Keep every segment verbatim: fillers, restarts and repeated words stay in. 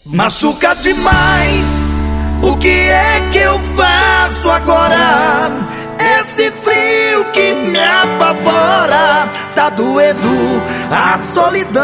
Machuca demais, o que é que eu faço agora? Esse frio que me apavora, tá doendo a solidão.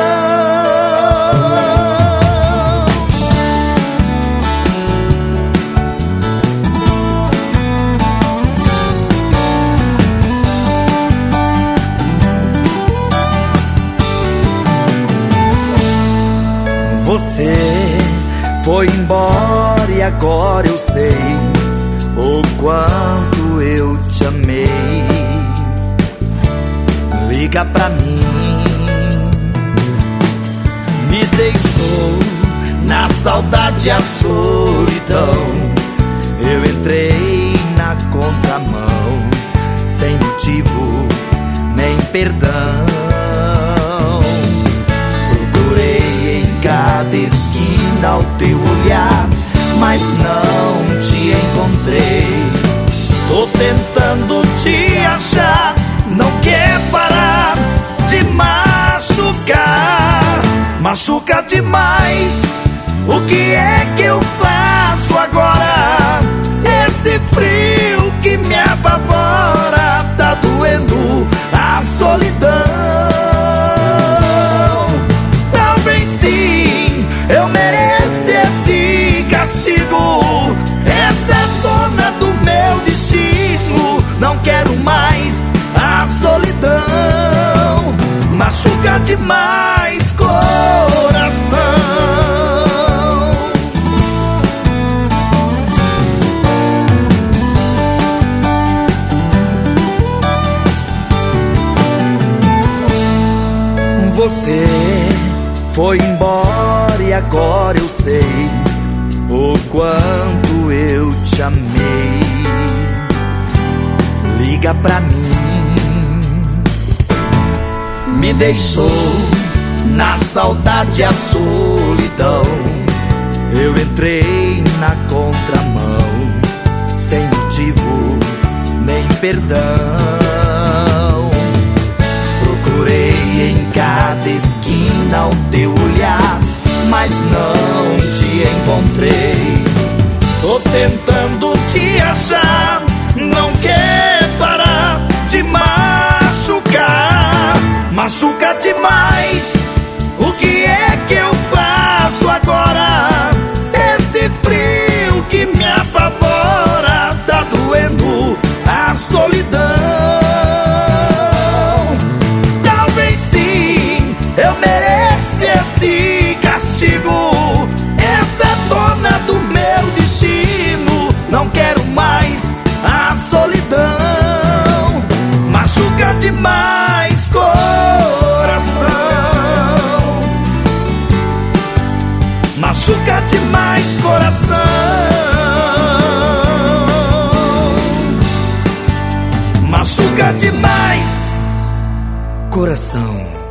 Você foi embora e agora eu sei o quanto eu te amei. Liga pra mim. Me deixou na saudade e a solidão. Eu entrei na contramão, sem motivo nem perdão. Cada esquina o teu olhar, mas não te encontrei. Tô tentando te achar, não quer parar de machucar. Machuca demais, o que é que eu faço agora? Esse frio que me apavora, tá doendo a solidão. Eu mereço esse castigo, essa é dona do meu destino. Não quero mais a solidão, machuca demais coração. Você foi embora e agora eu sei o quanto eu te amei. Liga pra mim. Me deixou na saudade e a solidão. Eu entrei na contramão, sem motivo nem perdão. Procurei em cada esquina o teu olhar, mas não te encontrei. Tô tentando te achar, não quer parar de machucar. Machuca demais, o que é que eu faço agora? Esse frio que me apavora, tá doendo a solidão. Talvez sim, eu mereço esse castigo, essa é dona do meu destino. Não quero mais a solidão, machuca demais coração. Machuca demais coração. Machuca demais coração.